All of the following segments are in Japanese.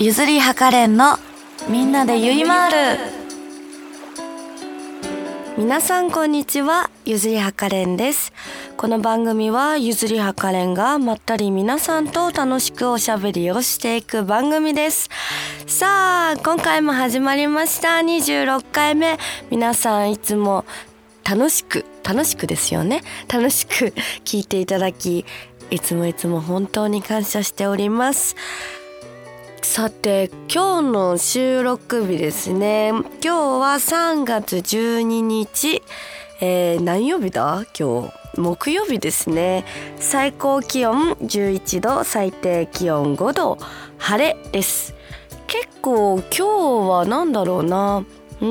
ゆずりはかれんのみんなでゆいまーる。皆さんこんにちは、ゆずりはかれんです。この番組はゆずりはかれんがまったり皆さんと楽しくおしゃべりをしていく番組です。さあ今回も始まりました。26回目。皆さんいつも楽しくですよね。楽しく聞いていただき、いつも本当に感謝しております。さて今日の収録日ですね。今日は3月12日、何曜日だ？今日木曜日ですね。最高気温11度、最低気温5度、晴れです。結構今日はなんだろうな、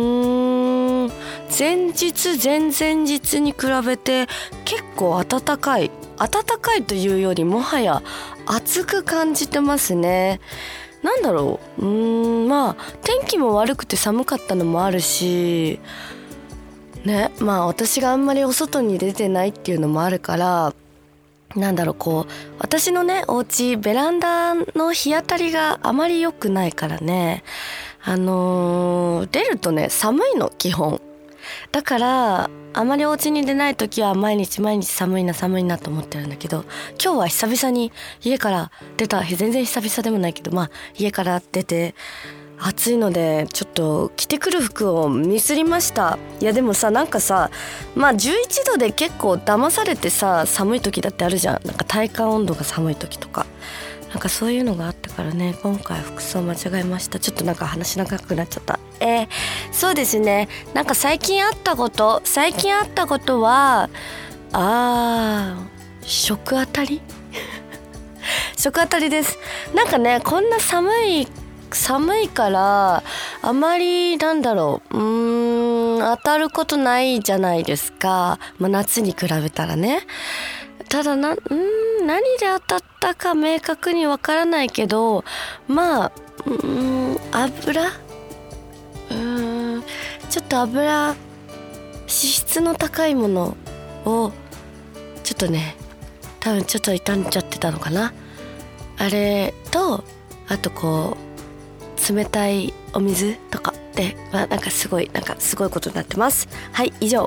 前日前々日に比べて結構暖かいというよりもはや暑く感じてますね。なんだろう、まあ天気も悪くて寒かったのもあるしね、まあ私があんまりお外に出てないっていうのもあるから、なんだろう、こう私のねお家ベランダの日当たりがあまり良くないからね、出るとね寒いの基本だから、あまりお家に出ない時は毎日寒いなと思ってるんだけど、今日は久々に家から出た。全然久々でもないけど、家から出て暑いのでちょっと着てくる服をミスりました。いやでもさ、なんかさ、11度で結構騙されてさ、寒い時だってあるじゃん。なんか体感温度が寒い時とか、なんかそういうのがあったからね、今回服装間違えました。ちょっとなんか話長くなっちゃった。そうですね、なんか最近あったことは食あたり食あたりです。なんかね、こんな寒いからあまり当たることないじゃないですか、夏に比べたらね。ただ何で当たったか明確にわからないけど、油ちょっと脂質の高いものをちょっとね、多分ちょっと傷んじゃってたのかな。あれと、あとこう冷たいお水とかで、なんかすごいことになってます。はい、以上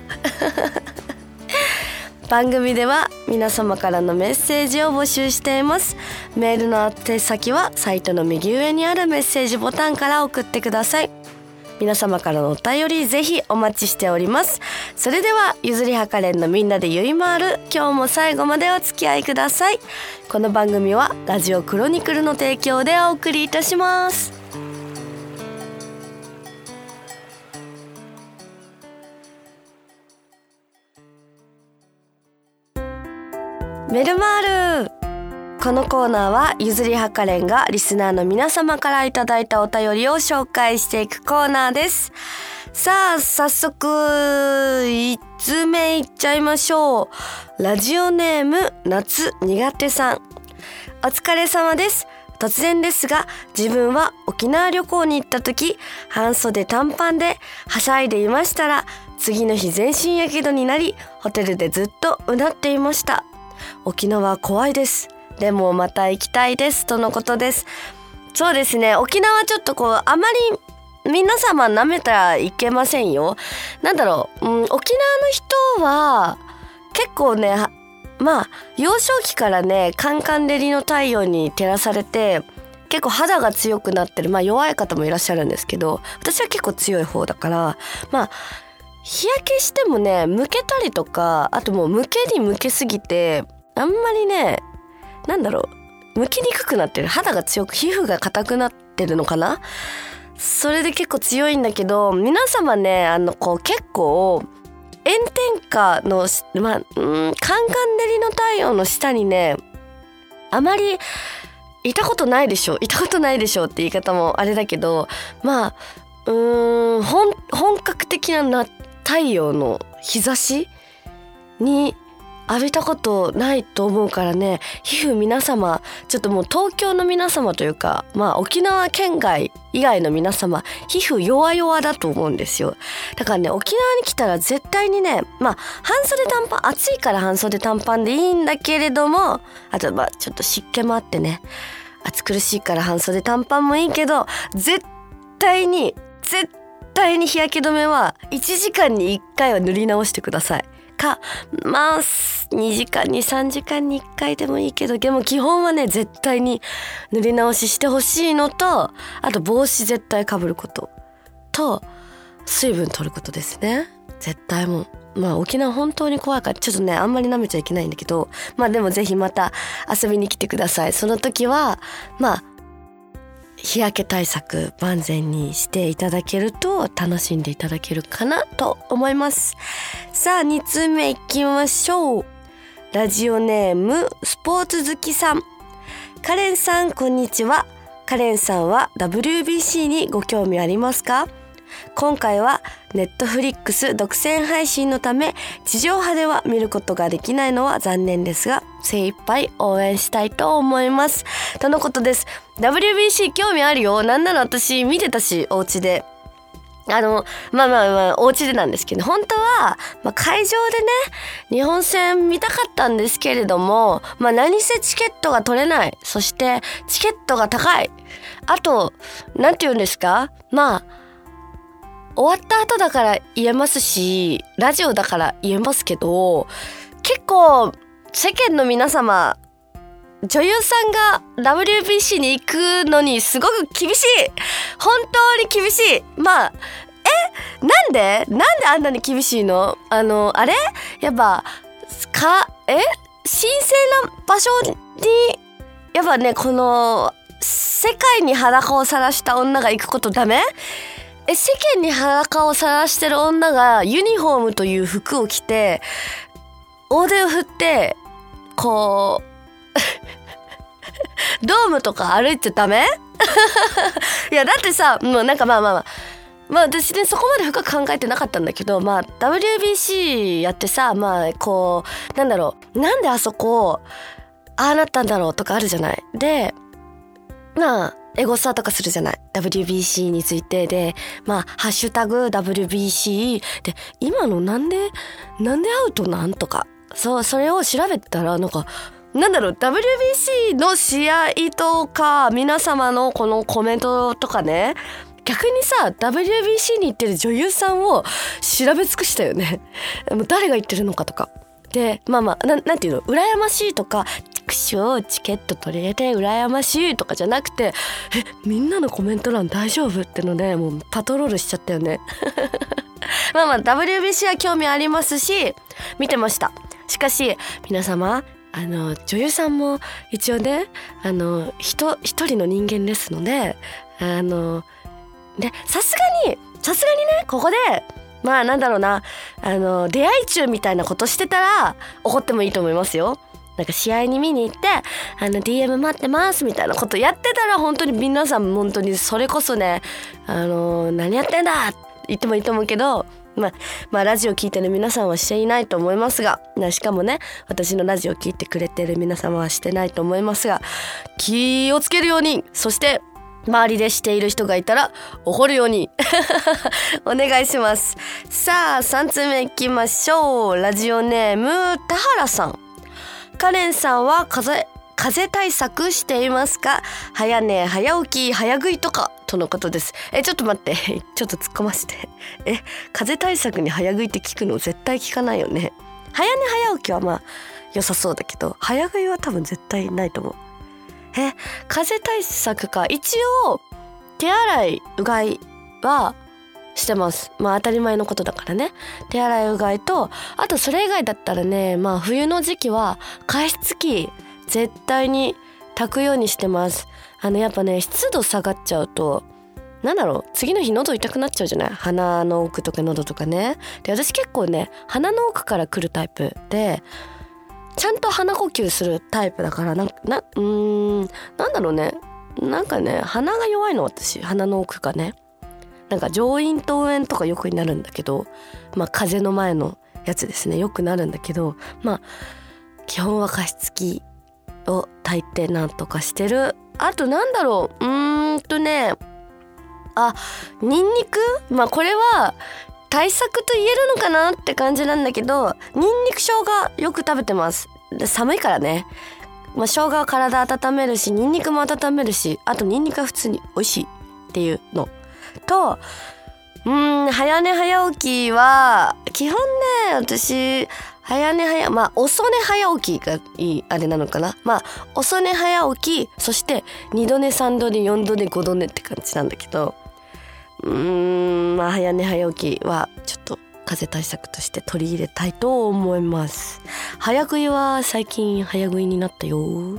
番組では皆様からのメッセージを募集しています。メールの宛先はサイトの右上にあるメッセージボタンから送ってください。皆様からのお便りぜひお待ちしております。それではゆずりはかれんのみんなでゆいまーる、今日も最後までお付き合いください。この番組はラジオクロニクルの提供でお送りいたします。メルマール。このコーナーはゆずりはかれんがリスナーの皆様からいただいたお便りを紹介していくコーナーです。さあ早速1通目いっちゃいましょう。ラジオネーム夏苦手さん、お疲れ様です。突然ですが、自分は沖縄旅行に行った時、半袖短パンではしゃいでいましたら、次の日全身やけどになり、ホテルでずっとうなっていました。沖縄怖いです。でもまた行きたいですとのことです。そうですね、沖縄ちょっとこうあまり皆様舐めたらいけませんよ。沖縄の人は結構ね、幼少期からねカンカン照りの太陽に照らされて結構肌が強くなってる、弱い方もいらっしゃるんですけど、私は結構強い方だから、日焼けしてもねむけたりとか、あともうむけすぎてあんまりね、むきにくくなってる、肌が強く皮膚が硬くなってるのかな。それで結構強いんだけど、皆様ね結構炎天下のカンカン照りの太陽の下にねあまりいたことないでしょって言い方もあれだけど、本格的な太陽の日差しに浴びたことないと思うからね、皮膚皆様ちょっともう東京の皆様というか、沖縄県外以外の皆様、皮膚弱だと思うんですよ。だからね、沖縄に来たら絶対にね、半袖短パン、暑いから半袖短パンでいいんだけれども、あとちょっと湿気もあってね、 暑苦しいから半袖短パンもいいけど、絶対に日焼け止めは1時間に1回は塗り直してください。まあ2時間に3時間に1回でもいいけど、でも基本はね絶対に塗り直ししてほしいのと、あと帽子絶対かぶることと水分取ることですね。絶対もう沖縄本当に怖いからちょっとねあんまり舐めちゃいけないんだけど、でもぜひまた遊びに来てください。その時は日焼け対策万全にしていただけると楽しんでいただけるかなと思います。さあ2通目いきましょう。ラジオネームスポーツ好きさん。カレンさんこんにちは。カレンさんは WBC にご興味ありますか？今回はネットフリックス独占配信のため地上波では見ることができないのは残念ですが、精一杯応援したいと思いますとのことです。 WBC 興味あるよ。なんなら私見てたし、お家でお家でなんですけど、本当は、会場でね日本戦見たかったんですけれども、何せチケットが取れない。そしてチケットが高い。あとなんて言うんですか、終わった後だから言えますし、ラジオだから言えますけど、結構世間の皆様、女優さんが WBC に行くのにすごく厳しい。本当に厳しい。なんであんなに厳しいの？あれやっぱ神聖な場所にやっぱね、この世界に裸を晒した女が行くことダメ？世間に裸を晒してる女がユニフォームという服を着て大手を振ってこうドームとか歩いてダメ？いやだってさ、もうなんか私ねそこまで深く考えてなかったんだけど、WBC やってさ、こうなんであそこああなったんだろうとかあるじゃない。でエゴサとかするじゃない、 WBC についてで、ハッシュタグ WBC で今のなんでアウトなんとか、それを調べてたらWBC の試合とか皆様のこのコメントとかね、逆にさ WBC に行ってる女優さんを調べ尽くしたよね。もう誰が言ってるのかとかで、なんていうの、羨ましいとかチケット取れて羨ましいとかじゃなくて、みんなのコメント欄大丈夫ってのでもうパトロールしちゃったよね。WBC は興味ありますし見てました。しかし皆様女優さんも一応ね一人の人間ですのでさすがにねここで出会い中みたいなことしてたら怒ってもいいと思いますよ。試合に見に行ってDM 待ってますみたいなことやってたら本当に皆さん本当にそれこそね何やってんだって言ってもいいと思うけど、ラジオ聞いてる皆さんはしていないと思いますが、しかもね私のラジオ聞いてくれてる皆様はしてないと思いますが、気をつけるように、そして周りでしている人がいたら怒るようにお願いします。さあ3通目いきましょう。ラジオネーム田原さん。カレンさんは風対策していますか？早寝早起き早食いとかとのことです。ちょっと待って、ちょっと突っ込ませて。風対策に早食いって聞くの絶対聞かないよね。早寝早起きは良さそうだけど、早食いは多分絶対ないと思う。風対策か。一応手洗いうがいはしてます。当たり前のことだからね。手洗いうがいと、あとそれ以外だったらね、冬の時期は加湿器絶対に炊くようにしてます。やっぱね湿度下がっちゃうと次の日喉痛くなっちゃうじゃない。鼻の奥とか喉とかね。で私結構ね鼻の奥から来るタイプで、ちゃんと鼻呼吸するタイプだから鼻が弱いの私。鼻の奥がね上咽頭炎とかよくなるんだけど、風邪の前のやつですね、よくなるんだけど、基本は加湿器を炊いてなんとかしてる。あとニンニク、これは対策と言えるのかなって感じなんだけど、ニンニク生姜よく食べてます。寒いからね、 生姜は体温めるし、ニンニクも温めるし、あとニンニクは普通に美味しいっていうのと、早寝早起きは基本ね、私遅寝早起きがいいあれなのかな。遅寝早起き、そして2度寝3度寝4度寝5度寝って感じなんだけど、早寝早起きはちょっと風邪対策として取り入れたいと思います。早食いは最近早食いになったよ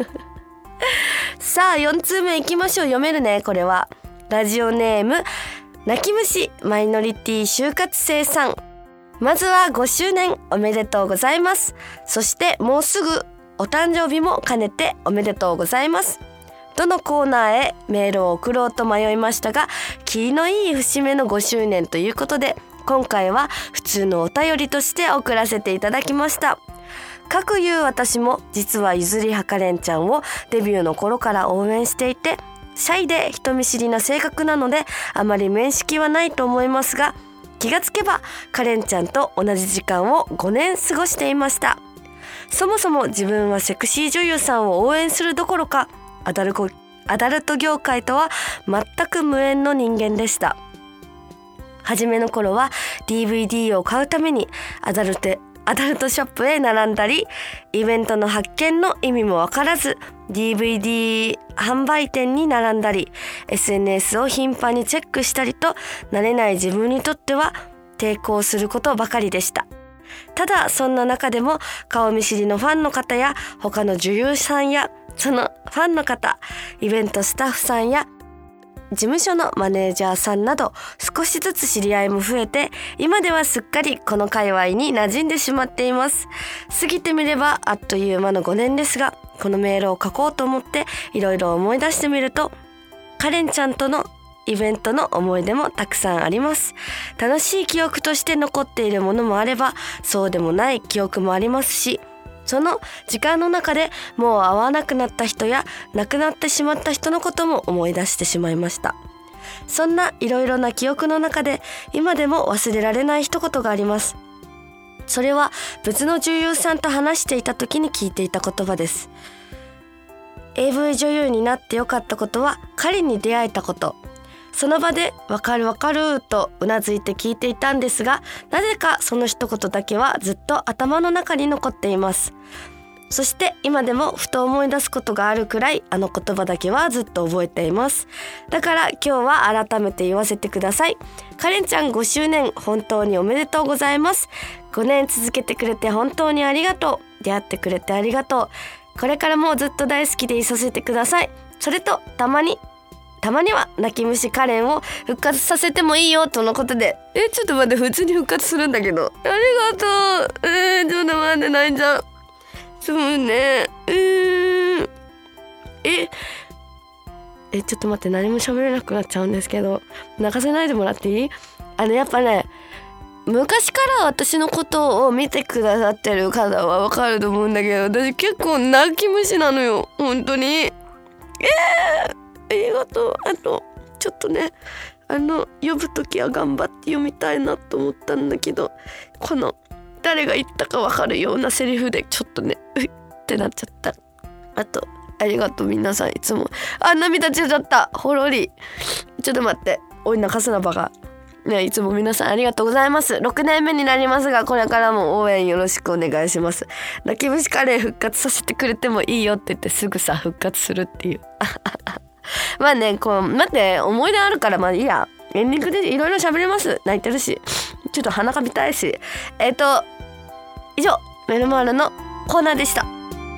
さあ4通目いきましょう。読めるね。これはラジオネーム泣き虫マイノリティ就活生さん。まずは5周年おめでとうございます。そしてもうすぐお誕生日も兼ねておめでとうございます。どのコーナーへメールを送ろうと迷いましたが、霧のいい節目の5周年ということで、今回は普通のお便りとして送らせていただきました。かくいう私も実はゆずりはかれんちゃんをデビューの頃から応援していて、シャイで人見知りな性格なのであまり面識はないと思いますが、気がつけばカレンちゃんと同じ時間を5年過ごしていました。そもそも自分はセクシー女優さんを応援するどころかアダルト業界とは全く無縁の人間でした。初めの頃は DVD を買うためにアダルトショップへ並んだり、イベントの発見の意味も分からず DVD 販売店に並んだり、 SNS を頻繁にチェックしたりと、慣れない自分にとっては抵抗することばかりでした。ただそんな中でも顔見知りのファンの方や他の女優さんやそのファンの方、イベントスタッフさんや事務所のマネージャーさんなど少しずつ知り合いも増えて、今ではすっかりこの界隈に馴染んでしまっています。過ぎてみればあっという間の5年ですが、このメールを書こうと思っていろいろ思い出してみると、カレンちゃんとのイベントの思い出もたくさんあります。楽しい記憶として残っているものもあれば、そうでもない記憶もありますし、その時間の中でもう会わなくなった人や亡くなってしまった人のことも思い出してしまいました。そんないろいろな記憶の中で今でも忘れられない一言があります。それは別の女優さんと話していた時に聞いていた言葉です。 AV 女優になってよかったことは彼に出会えたこと。その場でわかるわかるとうなずいて聞いていたんですが、なぜかその一言だけはずっと頭の中に残っています。そして今でもふと思い出すことがあるくらい、あの言葉だけはずっと覚えています。だから今日は改めて言わせてください。カレンちゃん5周年本当におめでとうございます。5年続けてくれて本当にありがとう。出会ってくれてありがとう。これからもずっと大好きでいさせてください。それとたまには泣き虫カレンを復活させてもいいよとのことで。ちょっと待って、普通に復活するんだけど、ありがとう。ちょっと待って、泣いちゃう。そうね。ちょっと待って、何も喋れなくなっちゃうんですけど、泣かせないでもらっていい？やっぱね、昔から私のことを見てくださってる方はわかると思うんだけど、私結構泣き虫なのよ、本当に。ありがとう。あとちょっとね、呼ぶときは頑張って読みたいなと思ったんだけど、この誰が言ったか分かるようなセリフでちょっとねってなっちゃった。あとありがとう皆さん、いつも涙出ちゃった。ほろり。ちょっと待って、おい泣かすなバカね。いつも皆さんありがとうございます。6年目になりますが、これからも応援よろしくお願いします。泣き虫カレー復活させてくれてもいいよって言ってすぐさ復活するっていうまあね、こう待って、思い出あるからまあいいや。エンディングでいろいろ喋れます。泣いてるし、ちょっと鼻かみたいし。以上メルマールのコーナーでした。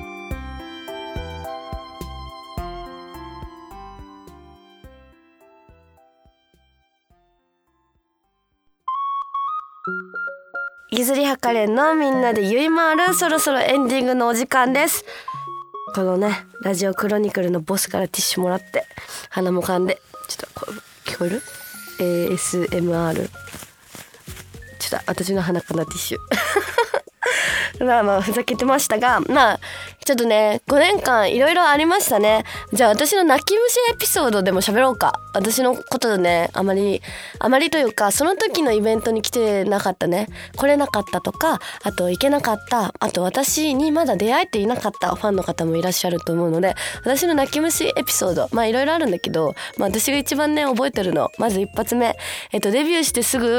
ゆずりはかれんのみんなでゆいまーる、そろそろエンディングのお時間です。このね、ラジオクロニクルのボスからティッシュもらって鼻もかんで、ちょっと聞こえる？ ASMR。 ちょっと私の鼻かなティッシュまあふざけてましたが、まあちょっとね5年間いろいろありましたね。じゃあ私の泣き虫エピソードでも喋ろうか。私のことでね、あまりというか、その時のイベントに来てなかったね、来れなかったとか、あと行けなかった、あと私にまだ出会えていなかったファンの方もいらっしゃると思うので、私の泣き虫エピソード、まあいろいろあるんだけど、まあ私が一番ね覚えてるの、まず一発目、デビュー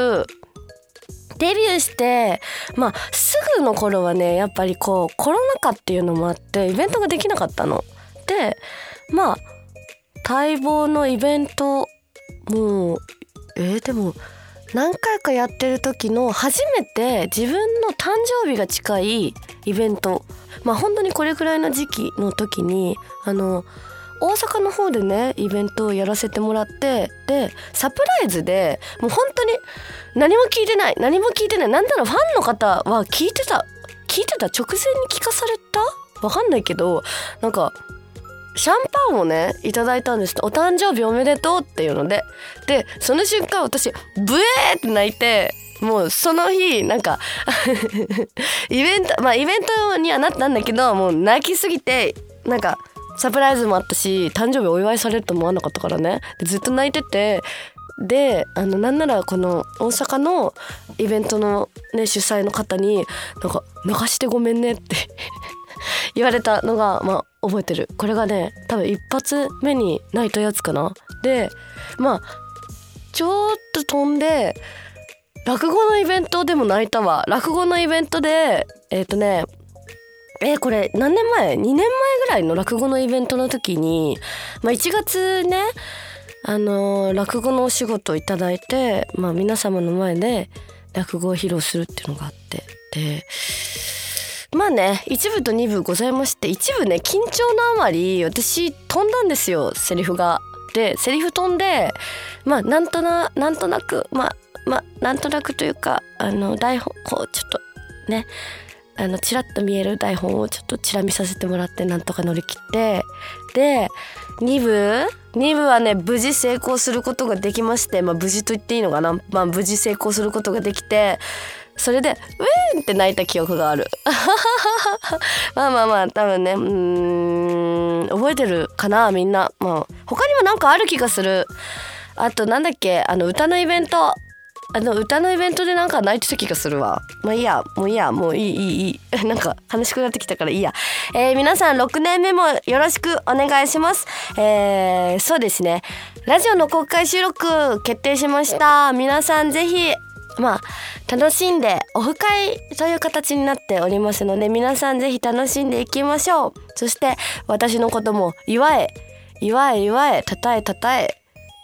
してまあすぐの頃はね、やっぱりこうコロナ禍っていうのもあってイベントができなかったので、まあ待望のイベントもうでも何回かやってる時の初めて自分の誕生日が近いイベント、まあ本当にこれくらいの時期の時に大阪の方でねイベントをやらせてもらって、でサプライズでもう本当に何も聞いてない、なんならファンの方は聞いてた直前に聞かされたわかんないけど、なんかシャンパンをねいただいたんです。お誕生日おめでとうっていうので、その瞬間私ブエーって泣いて、もうその日なんかイベントにはなったんだけど、もう泣きすぎて、なんかサプライズもあったし誕生日お祝いされると思わなかったからね、ずっと泣いてて、でなんならこの大阪のイベントのね主催の方になんか泣かしてごめんねって言われたのがまあ覚えてる。これがね多分一発目に泣いたやつかな。でまあちょっと飛んで落語のイベントでも泣いたわ。落語のイベントでこれ何年前 ?2 年前ぐらいの落語のイベントの時に、まあ、1月ね落語のお仕事をいただいて、まあ、皆様の前で落語を披露するっていうのがあって、でまあね一部と二部ございまして、一部ね緊張のあまり私飛んだんですよ、セリフが。でセリフ飛んで、まあなんとなくなんとなくというか台本こうちょっとねチラッと見える台本をちょっとチラ見させてもらってなんとか乗り切って、で2部はね無事成功することができまして、まあ無事と言っていいのかな、まあ無事成功することができて、それでウェーンって泣いた記憶があるまあ多分ね覚えてるかなみんな。まあ他にもなんかある気がする。あとなんだっけ、歌のイベントでなんか泣いてた気がするわ。もういいやもういいなんか悲しくなってきたからいいや。皆さん6年目もよろしくお願いします。そうですね、ラジオの公開収録決定しました。皆さんぜひまあ楽しんで、オフ会という形になっておりますので、皆さんぜひ楽しんでいきましょう。そして私のことも祝えたたえ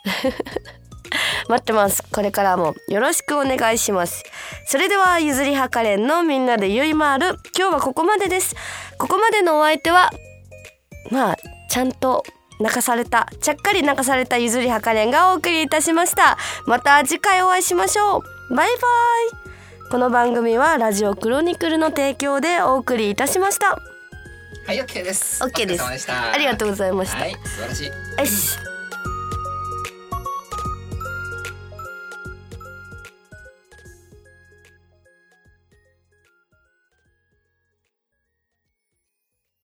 待ってます。これからもよろしくお願いします。それではゆずりはかれんのみんなでゆいまーる、今日はここまでです。ここまでのお相手はまあちゃっかり泣かされたゆずりはかれんがお送りいたしました。また次回お会いしましょう。バイバイ。この番組はラジオクロニクルの提供でお送りいたしました。 はい、OK です。 OK です。 お疲れ様でした。 ありがとうございました。 はい、素晴らしい。 よし。